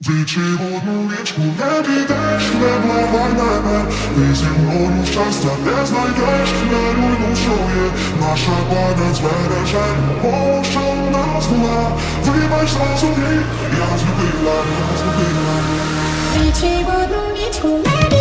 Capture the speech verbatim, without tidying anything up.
Двічі в одну річку не підеш, не благай мене. Ти зі мною щастя не знайдеш, не руйнуй, що є. Наша пам'ять збереже любов, що у нас була. Вибач зразу їй, я злюбила, я злюбила. Двічі в одну річку не